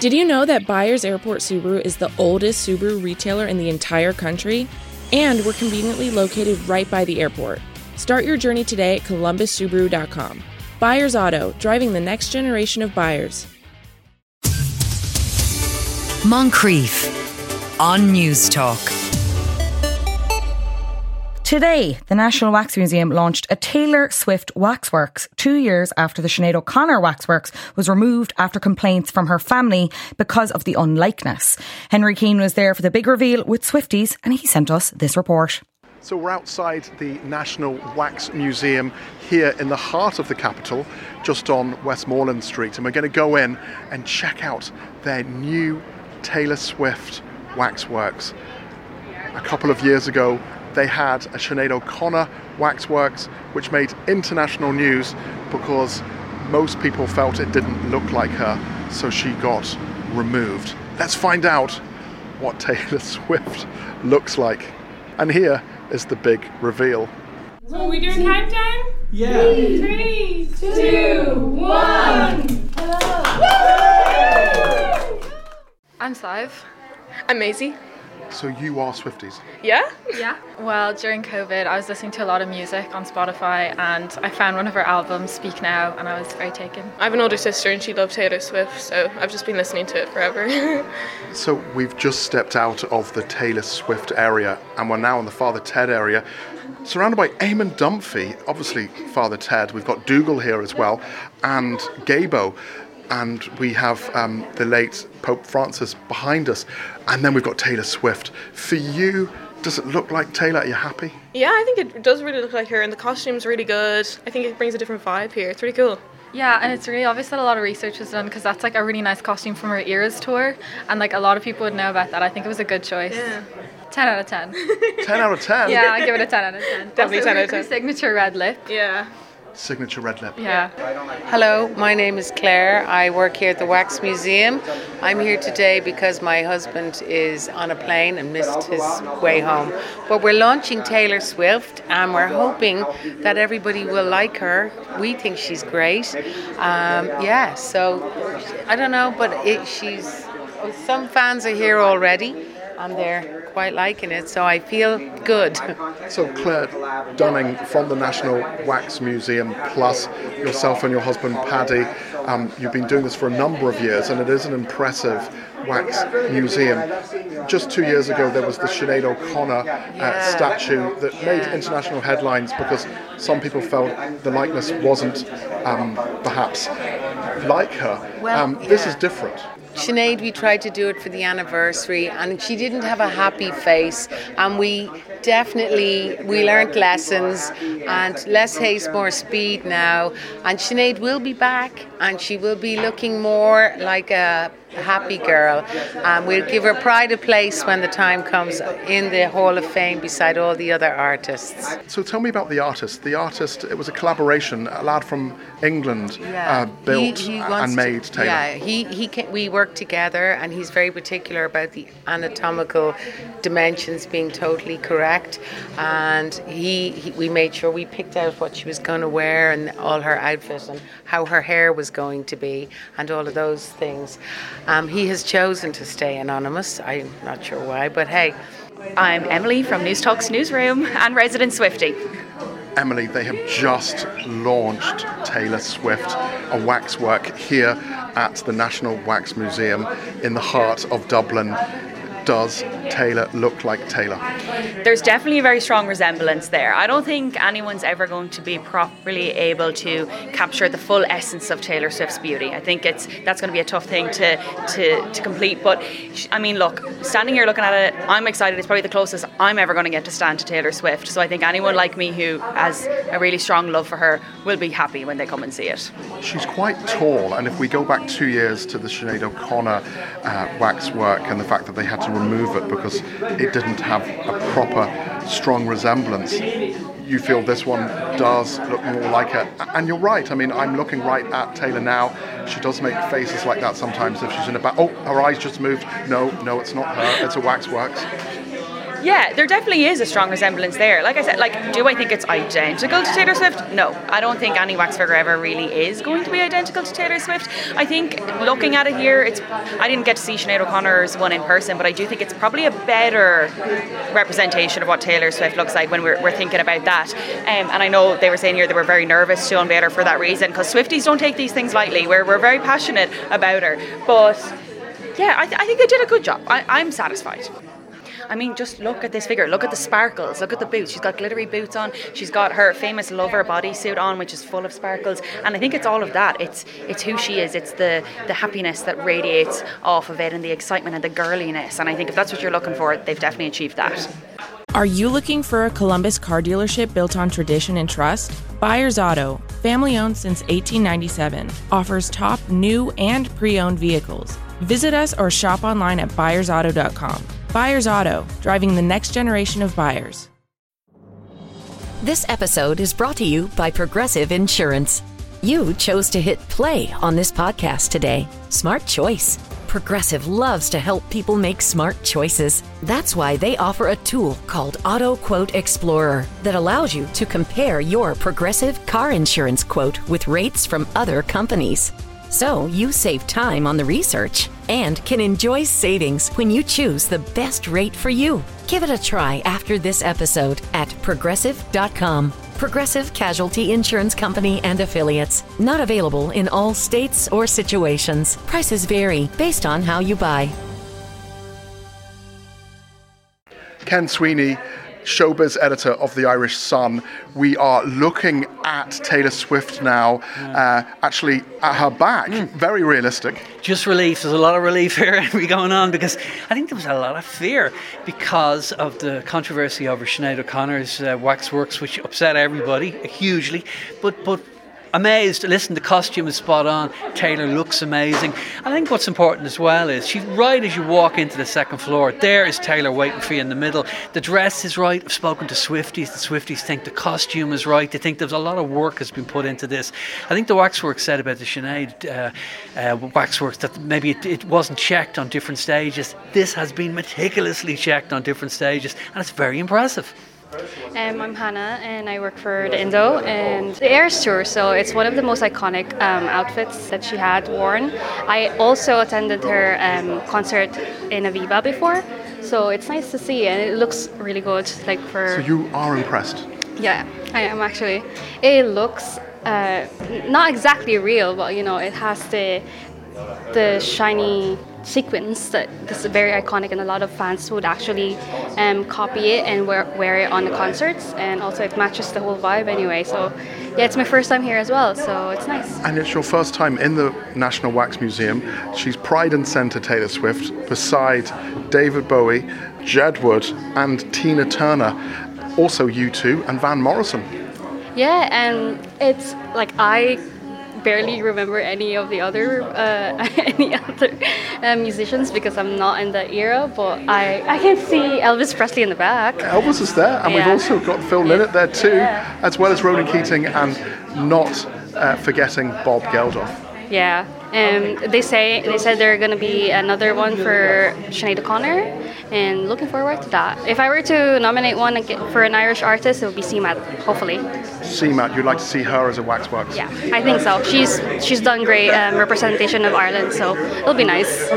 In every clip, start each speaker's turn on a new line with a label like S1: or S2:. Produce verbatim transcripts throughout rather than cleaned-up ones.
S1: Did you know that Byers Airport Subaru is the oldest Subaru retailer in the entire country? And we're conveniently located right by the airport. Start your journey today at columbus subaru dot com. Byers Auto, driving the next generation of buyers.
S2: Moncrief on News Talk.
S3: Today, the National Wax Museum launched a Taylor Swift Waxworks two years after the Sinead O'Connor Waxworks was removed after complaints from her family because of the unlikeness. Henry Keane was there for the big reveal with Swifties and he sent us this report.
S4: So we're outside the National Wax Museum here in the heart of the capital, just on Westmoreland Street, and we're going to go in and check out their new Taylor Swift Waxworks. A couple of years ago, they had a Sinead O'Connor Waxworks, which made international news because most people felt it didn't look like her, so she got removed. Let's find out what Taylor Swift looks like. And here is the big reveal.
S5: So are we doing countdown?
S6: Yeah.
S5: Three, two, one.
S6: Hello.
S7: I'm Sive.
S8: I'm Maisie.
S4: So you are Swifties?
S8: Yeah?
S7: Yeah. Well, during COVID, I was listening to a lot of music on Spotify and I found one of her albums, Speak Now, and I was very taken.
S8: I have an older sister and she loved Taylor Swift, so I've just been listening to it forever.
S4: So we've just stepped out of the Taylor Swift area and we're now in the Father Ted area, surrounded by Eamon Dunphy, obviously Father Ted. We've got Dougal here as well, and Gabo. And we have um, the late Pope Francis behind us. And then we've got Taylor Swift. For you, does it look like Taylor? Are you happy?
S8: Yeah, I think it does really look like her, and the costume's really good. I think it brings a different vibe here. It's really cool.
S7: Yeah, and it's really obvious that a lot of research was done because that's like a really nice costume from her Eras tour. And like a lot of people would know about that. I think it was a good choice.
S8: Yeah.
S7: ten out of ten.
S4: ten out of ten?
S7: Yeah, I give it a ten out of ten.
S8: Definitely
S7: also,
S8: ten out of ten.
S7: her signature red lip.
S8: Yeah.
S4: Signature red lip.
S7: Yeah.
S9: Hello, my name is Claire. I work here at the Wax Museum. I'm here today because my husband is on a plane and missed his way home. But we're launching Taylor Swift and we're hoping that everybody will like her. We think she's great. Um, yeah, so I don't know, but it, she's some fans are here already and they're quite liking it, so I feel good.
S4: So Claire Dunning from the National Wax Museum, plus yourself and your husband Paddy, um, you've been doing this for a number of years and it is an impressive wax museum. Just two years ago there was the Sinead O'Connor uh,
S9: Yeah.
S4: statue that
S9: Yeah.
S4: made international headlines because some people felt the likeness wasn't um, perhaps like her.
S9: Well,
S4: um, this
S9: yeah.
S4: is different.
S9: Sinead, we tried to do it for the anniversary and she didn't have a happy face, and we definitely, we learnt lessons, and less haste, more speed now, and Sinead will be back and she will be looking more like a happy girl, and we'll give her pride of place when the time comes in the Hall of Fame beside all the other artists.
S4: So tell me about the artist. The artist, it was a collaboration, a lad from England uh, built
S9: He- he wants
S4: and
S9: to-
S4: made Taylor.
S9: Yeah, he, he can, we work together and he's very particular about the anatomical dimensions being totally correct, and he, he we made sure we picked out what she was going to wear and all her outfit and how her hair was going to be and all of those things. Um, he has chosen to stay anonymous. I'm not sure why, but hey.
S10: I'm Emily from News Talk's newsroom and resident Swiftie.
S4: Emily, they have just launched Taylor Swift, a waxwork here at the National Wax Museum in the heart of Dublin. Does Taylor look like Taylor?
S10: There's definitely a very strong resemblance there. I don't think anyone's ever going to be properly able to capture the full essence of Taylor Swift's beauty. I think it's that's going to be a tough thing to, to, to complete. But, I mean, look, standing here looking at it, I'm excited. It's probably the closest I'm ever going to get to stand to Taylor Swift. So I think anyone like me who has a really strong love for her will be happy when they come and see it.
S4: She's quite tall, and if we go back two years to the Sinead O'Connor uh, waxwork and the fact that they had to remove it because it didn't have a proper strong resemblance, you feel this one does look more like her. And you're right, I mean, I'm looking right at Taylor now. She does make faces like that sometimes if she's in a back. Oh, her eyes just moved. No, no, it's not her, it's a waxworks.
S10: Yeah, there definitely is a strong resemblance there. Like I said, like, do I think it's identical to Taylor Swift? No, I don't think any wax figure ever really is going to be identical to Taylor Swift. I think looking at it here, it's I didn't get to see Sinead O'Connor's one in person, but I do think it's probably a better representation of what Taylor Swift looks like when we're, we're thinking about that. Um, and I know they were saying here they were very nervous to unveil her for that reason, because Swifties don't take these things lightly. We're, we're very passionate about her. But yeah, I, th- I think they did a good job. I, I'm satisfied. I mean, just look at this figure. Look at the sparkles. Look at the boots. She's got glittery boots on. She's got her famous Lover bodysuit on, which is full of sparkles. And I think it's all of that. It's it's who she is. It's the, the happiness that radiates off of it, and the excitement and the girliness. And I think if that's what you're looking for, they've definitely achieved that.
S1: Are you looking for a Columbus car dealership built on tradition and trust? Byers Auto, family owned since eighteen ninety-seven, offers top new and pre-owned vehicles. Visit us or shop online at byers auto dot com. Byers Auto, driving the next generation of buyers.
S2: This episode is brought to you by Progressive Insurance. You chose to hit play on this podcast today. Smart choice. Progressive loves to help people make smart choices. That's why they offer a tool called Auto Quote Explorer that allows you to compare your Progressive car insurance quote with rates from other companies. So you save time on the research and can enjoy savings when you choose the best rate for you. Give it a try after this episode at progressive dot com. Progressive Casualty Insurance Company and Affiliates. Not available in all states or situations. Prices vary based on how you buy.
S4: Ken Sweeney, showbiz editor of the Irish Sun. We are looking at Taylor Swift now, uh, actually at her back. Mm. Very realistic.
S6: Just relief. There's a lot of relief here going on, because I think there was a lot of fear because of the controversy over Sinead O'Connor's uh, waxworks, which upset everybody hugely. But but. Amazed. Listen, the costume is spot on. Taylor looks amazing. I think what's important as well is she's right as you walk into the second floor. There is Taylor waiting for you in the middle. The dress is right. I've spoken to Swifties. The Swifties think the costume is right. They think there's a lot of work has been put into this. I think the waxwork said about the Sinead uh, uh, waxworks that maybe it, it wasn't checked on different stages. This has been meticulously checked on different stages, and it's very impressive.
S11: Um, I'm Hannah, and I work for the Indo and the Eras Tour, so it's one of the most iconic um, outfits that she had worn. I also attended her um, concert in Aviva before, so it's nice to see, and it looks really good. Like for
S4: So you are impressed?
S11: Yeah, I am actually. It looks uh, not exactly real, but you know, it has the the shiny sequins that this is very iconic, and a lot of fans would actually um, copy it and wear, wear it on the concerts, and also it matches the whole vibe anyway. So yeah, it's my first time here as well, so it's nice.
S4: And it's your first time in the National Wax Museum. She's pride and centre, Taylor Swift, beside David Bowie, Jed Wood and Tina Turner, also U two and Van Morrison.
S11: Yeah, and it's like I barely remember any of the other uh, any other uh, musicians because I'm not in the era, but I, I can see Elvis Presley in the back.
S4: Elvis is there, and
S11: yeah.
S4: we've also got Phil Lynott there too,
S11: yeah.
S4: as well as Ronan Keating, and not uh, forgetting Bob Geldof.
S11: Yeah, um, they say they said there are going to be another one for Sinead O'Connor, and looking forward to that. If I were to nominate one for an Irish artist, it would be C M A T, hopefully.
S4: C M A T, you'd like to see her as a waxworks?
S11: Yeah, I think so. She's she's done great um, representation of Ireland, so it'll be nice.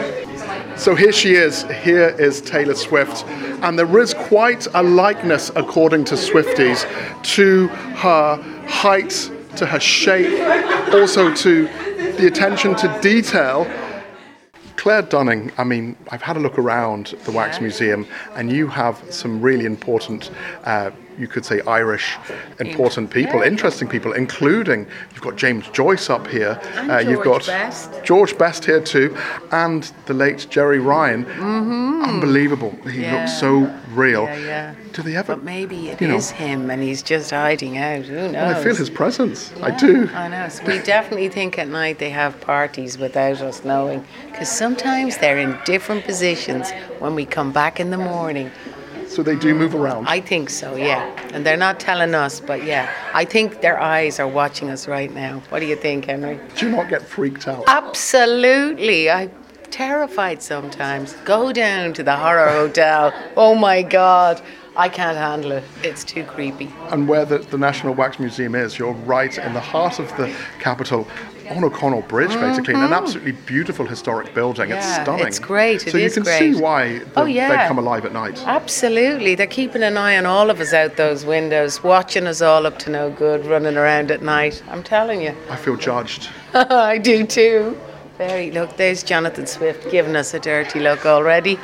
S4: So here she is, here is Taylor Swift, and there is quite a likeness, according to Swifties, to her height, to her shape, also to the attention to detail. Claire Dunning, I mean, I've had a look around the Wax Museum, and you have some really important, uh, you could say Irish, important people, interesting people, including, you've got James Joyce up here,
S9: and
S4: uh,
S9: George
S4: you've got
S9: Best.
S4: George Best here too, and the late Jerry Ryan.
S9: Mm-hmm.
S4: Unbelievable. He
S9: yeah.
S4: looks so real.
S9: Yeah, yeah.
S4: Do they ever?
S9: But maybe it
S4: you
S9: is
S4: know,
S9: him, and he's just hiding out. Who knows?
S4: Well, I feel his presence.
S9: Yeah,
S4: I do.
S9: I know. So we definitely think at night they have parties without us knowing, because sometimes they're in different positions when we come back in the morning.
S4: So they do move around?
S9: I think so, yeah. And they're not telling us, but yeah. I think their eyes are watching us right now. What do you think, Henry?
S4: Do you not get freaked out?
S9: Absolutely. I terrified sometimes. Go down to the horror hotel. Oh my God. I can't handle it. It's too creepy.
S4: And where the, the National Wax Museum is, you're right in the heart of the capital, on O'Connell Bridge, basically, mm-hmm. in an absolutely beautiful historic building.
S9: Yeah,
S4: it's stunning.
S9: It's great. It
S4: so
S9: is
S4: you can
S9: great.
S4: see why the,
S9: oh, yeah.
S4: they come alive at night.
S9: Absolutely. They're keeping an eye on all of us out those windows, watching us all up to no good, running around at night. I'm telling you.
S4: I feel judged.
S9: I do too. Very. Look, there's Jonathan Swift giving us a dirty look already.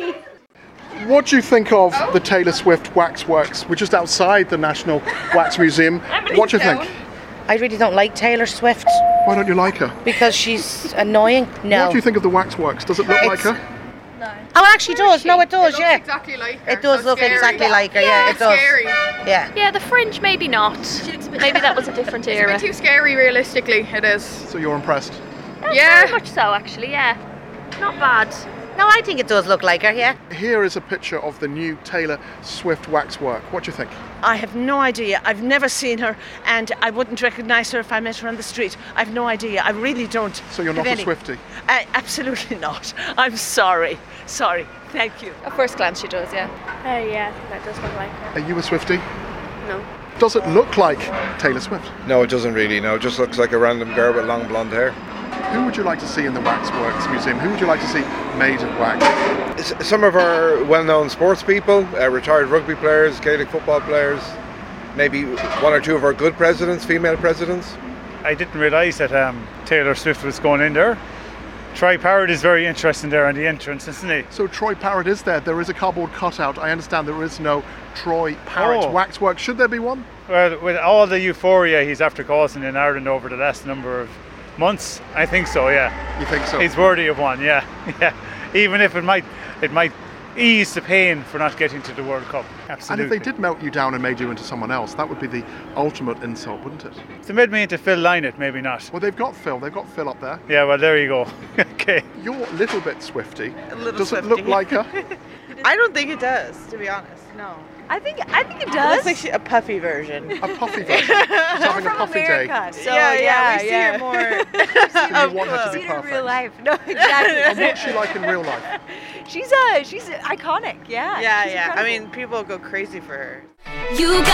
S4: What do you think of the Taylor Swift Waxworks? We're just outside the National Wax Museum. What do you think?
S12: I really don't like Taylor Swift.
S4: Why don't you like her?
S12: Because she's annoying. No.
S4: What do you think of the Waxworks? Does it look
S12: It's,
S4: like her?
S12: No. Oh, it actually does. No, it does,
S8: it
S12: yeah.
S8: exactly like her.
S12: It does
S8: so
S12: look
S8: scary.
S12: exactly like her, yeah,
S8: yeah
S12: it does.
S8: Scary.
S12: Yeah.
S13: Yeah, the fringe maybe not. Maybe that was a different
S8: It's
S13: era.
S8: a bit too scary, realistically, it is.
S4: So you're impressed?
S13: Yeah,
S8: Yeah.
S13: very much so actually, yeah. Not bad.
S12: No, I think it does look like her, yeah.
S4: Here is a picture of the new Taylor Swift Waxwork. What do you think?
S14: I have no idea. I've never seen her, and I wouldn't recognise her if I met her on the street. I've no idea. I really don't.
S4: So you're not
S14: have
S4: a
S14: any.
S4: Swiftie?
S14: Uh, absolutely not. I'm sorry. Sorry. Thank you.
S13: At first glance she does, yeah.
S11: Uh, yeah, that does look like her.
S4: Are you a Swiftie?
S11: No.
S4: Does it look like Taylor Swift?
S15: No, it doesn't really. No, it just looks like a random girl with long blonde hair.
S4: Who would you like to see in the Waxworks Museum? Who would you like to see made of wax?
S15: S- Some of our well-known sports people, uh, retired rugby players, Gaelic football players, maybe one or two of our good presidents, female presidents.
S16: I didn't realise that um, Taylor Swift was going in there. Troy Parrott is very interesting there on the entrance, isn't he?
S4: So Troy Parrott is there. There is a cardboard cutout. I understand there is no Troy Parrott
S16: Oh.
S4: Waxwork. Should there be one?
S16: Well, with all the euphoria he's after causing in Ireland over the last number of months, I think so, yeah.
S4: You think so?
S16: He's worthy of one, yeah. yeah. Even if it might it might ease the pain for not getting to the World Cup. Absolutely.
S4: And if they did melt you down and made you into someone else, that would be the ultimate insult, wouldn't it?
S16: If they made me into Phil Lynott, maybe not.
S4: Well, they've got Phil. They've got Phil up there.
S16: Yeah, well, there you go. Okay.
S4: You're a little bit Swifty.
S14: A little
S4: Does
S14: Swifty.
S4: it look like her?
S14: I don't think it does, to be honest. No.
S17: I think I think it
S14: It
S17: does.
S14: looks like she, a puffy version.
S4: A puffy version. She's having a
S17: From
S4: puffy
S17: America.
S4: day.
S17: So
S14: yeah,
S17: yeah,
S14: yeah, we see
S17: yeah.
S14: her more.
S4: So you want her to be
S17: Seen her in
S4: perfect.
S17: real life. No, exactly.
S4: And what's she like in real life?
S17: she's a she's a iconic. Yeah.
S14: Yeah,
S17: she's
S14: yeah. I
S17: incredible.
S14: mean, people go crazy for her.
S5: You got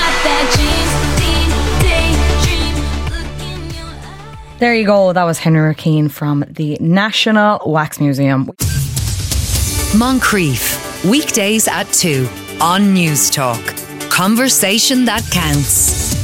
S5: that jeans, daydream, look in your eyes.
S3: There you go. That was Henry Keane from the National Wax Museum.
S2: Moncrief, weekdays at two on News Talk. Conversation that counts.